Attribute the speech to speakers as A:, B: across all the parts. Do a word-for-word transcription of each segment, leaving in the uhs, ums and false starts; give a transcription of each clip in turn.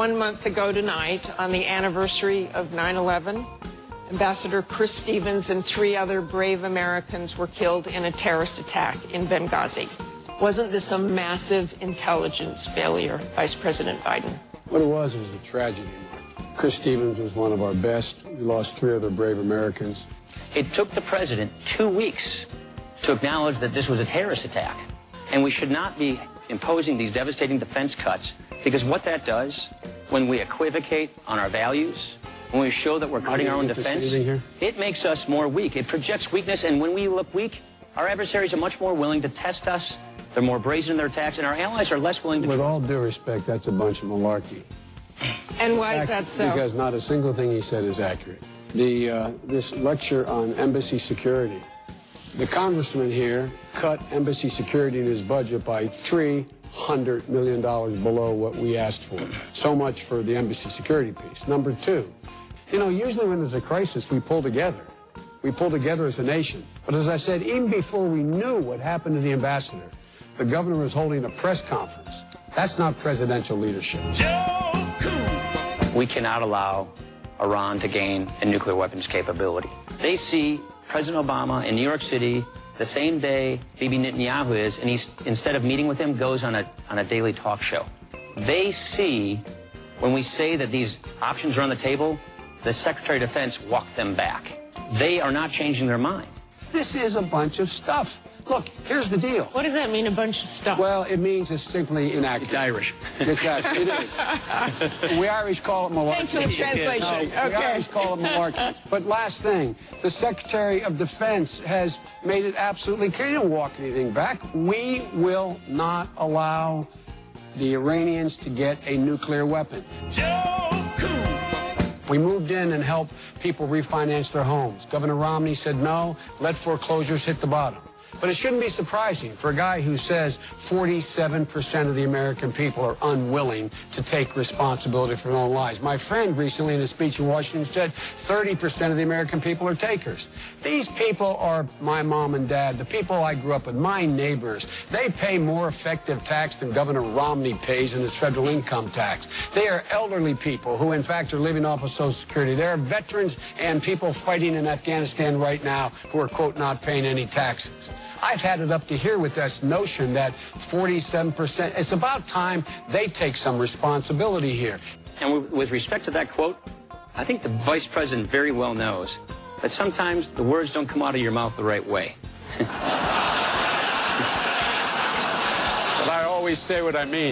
A: one month ago tonight, on the anniversary of nine eleven, Ambassador Chris Stevens and three other brave Americans were killed in a terrorist attack in Benghazi. Wasn't this a massive intelligence failure, Vice President Biden?
B: What it was was a tragedy, Mark. Chris Stevens was one of our best. We lost three other brave Americans.
C: It took the president two weeks to acknowledge that this was a terrorist attack. And we should not be imposing these devastating defense cuts, because what that does, when we equivocate on our values, when we show that we're cutting our own defense, it makes us more weak. It projects weakness, and when we look weak, our adversaries are much more willing to test us. They're more brazen in their attacks, and our allies are less willing to...
B: With all due respect, that's a bunch of malarkey.
A: And why is that so?
B: Because not a single thing he said is accurate. The, uh, this lecture on embassy security, the congressman here cut embassy security in his budget by three hundred million dollars below what we asked for. So much for the embassy security piece. Number two, you know, usually when there's a crisis, we pull together. We pull together as a nation. But as I said, even before we knew what happened to the ambassador, the governor was holding a press conference. That's not presidential leadership.
C: We cannot allow Iran to gain a nuclear weapons capability. They see President Obama in New York City the same day Bibi Netanyahu is, and he's, instead of meeting with him, goes on a, on a daily talk show. They see, when we say that these options are on the table, the Secretary of Defense walked them back. They are not changing their mind.
B: This is a bunch of stuff. Look, here's the deal.
A: What does that mean, a bunch of stuff?
B: Well, it means it's simply inaccurate.
C: It's Irish.
B: It's that. It is. We Irish call it malarkey.
A: Thanks for the translation.
B: No,
A: okay.
B: We Irish call it malarkey. But last thing, the Secretary of Defense has made it absolutely clear. He didn't walk anything back. We will not allow the Iranians to get a nuclear weapon. We moved in and helped people refinance their homes. Governor Romney said no, let foreclosures hit the bottom. But it shouldn't be surprising for a guy who says forty-seven percent of the American people are unwilling to take responsibility for their own lives. My friend recently in a speech in Washington said thirty percent of the American people are takers. These people are my mom and dad, the people I grew up with, my neighbors. They pay more effective tax than Governor Romney pays in his federal income tax. They are elderly people who, in fact, are living off of Social Security. There are veterans and people fighting in Afghanistan right now who are, quote, not paying any taxes. I've had it up to here with this notion that forty-seven percent, it's about time they take some responsibility here.
C: And with respect to that quote, I think the Vice President very well knows that sometimes the words don't come out of your mouth the right way.
B: But I always say what I mean.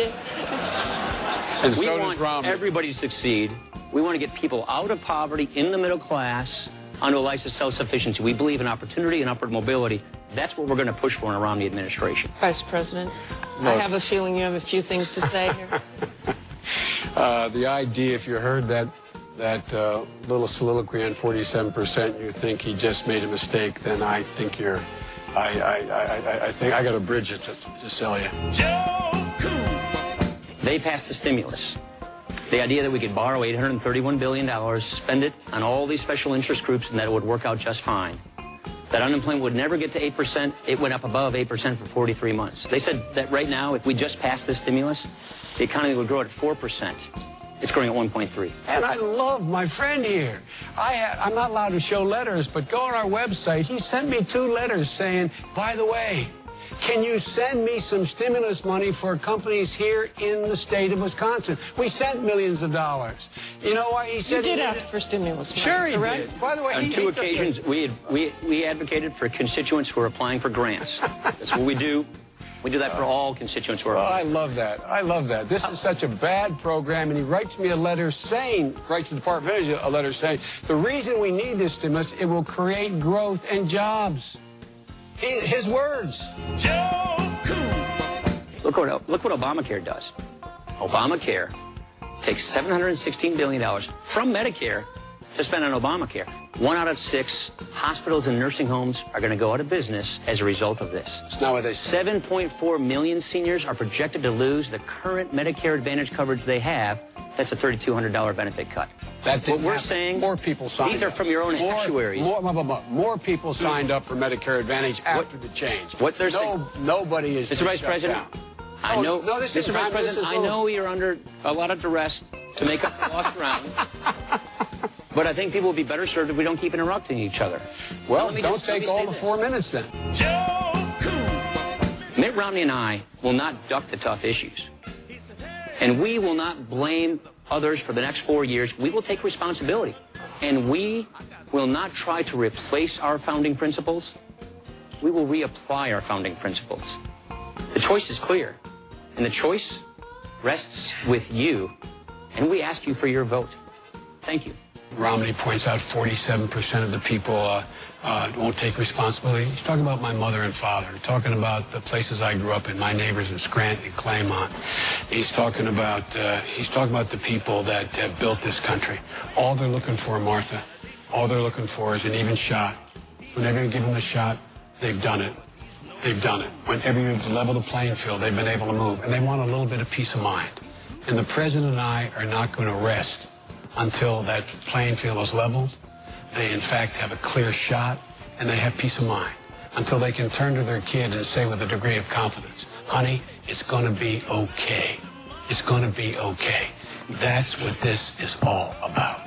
B: And so
C: we
B: does
C: want
B: Romney.
C: Everybody to succeed. We want to get people out of poverty, in the middle class, onto a life of self-sufficiency. We believe in opportunity and upward mobility. That's what we're going to push for in a Romney administration.
A: Vice President,
B: Look.
A: I have a feeling you have a few things to say here.
B: uh, the idea, if you heard that that uh, little soliloquy on forty-seven percent, you think he just made a mistake, then I think you're, I, I, I, I think I got a bridge to, to sell you.
C: They passed the stimulus. The idea that we could borrow eight hundred thirty-one billion dollars, spend it on all these special interest groups, and that it would work out just fine. That unemployment would never get to eight percent. It went up above eight percent for forty-three months. They said that right now, if we just passed this stimulus, the economy would grow at four percent. It's growing at one point three.
B: And I love my friend here. I had, I'm not allowed to show letters, but go on our website. He sent me two letters saying, by the way, can you send me some stimulus money for companies here in the state of Wisconsin? We sent millions of dollars. You know what he said?
A: You did
B: he
A: ask for stimulus money.
B: Sure he
A: correct?
B: did. By the way,
C: On
B: he,
C: two
B: he
C: occasions,
B: took
C: we, we, we advocated for constituents who are applying for grants. That's what we do. We do that for all constituents who are
B: Well, I
C: applying.
B: love that. I love that. This is such a bad program, and he writes me a letter saying, writes the Department of Energy a letter saying, the reason we need this stimulus, it will create growth and jobs. He, his words.
C: Look what, look what Obamacare does. Obamacare takes seven hundred sixteen billion dollars from Medicare to spend on Obamacare. One out of six hospitals and nursing homes are going to go out of business as a result of this.
B: It's not what they say.
C: seven point four million seniors are projected to lose the current Medicare Advantage coverage they have. That's a three thousand two hundred dollar benefit cut.
B: That
C: What we're
B: happen.
C: saying,
B: more people signed
C: these are
B: up.
C: from your own
B: more,
C: actuaries.
B: More, more, more, more people signed up for Medicare Advantage after
C: What,
B: the change.
C: what they're
B: no,
C: saying,
B: nobody is.
C: Mister Vice
B: shut
C: President,
B: down.
C: I
B: Oh,
C: know,
B: no, this
C: Mister
B: is
C: Vice
B: time-
C: President,
B: this is
C: I
B: little-
C: know you're under a lot of duress to make up the lost ground. But I think people will be better served if we don't keep interrupting each other.
B: Well,
C: Let me
B: don't
C: just- let
B: take
C: me
B: all
C: say
B: the
C: this.
B: four minutes then.
C: Mitt Romney and I will not duck the tough issues. And we will not blame others for the next four years. We will take responsibility. And we will not try to replace our founding principles. We will reapply our founding principles. The choice is clear. And the choice rests with you. And we ask you for your vote. Thank you.
B: Romney points out forty-seven percent of the people uh, uh, won't take responsibility. He's talking about my mother and father. He's talking about the places I grew up in, my neighbors in Scranton and Claymont. He's talking about uh, he's talking about the people that uh, built this country. All they're looking for, Martha, all they're looking for is an even shot. Whenever you give them a shot, they've done it. They've done it. Whenever you've leveled the playing field, they've been able to move. And they want a little bit of peace of mind. And the president and I are not going to rest until that playing field is leveled. They, in fact, have a clear shot, and they have peace of mind. Until they can turn to their kid and say with a degree of confidence, honey, it's going to be okay. It's going to be okay. That's what this is all about.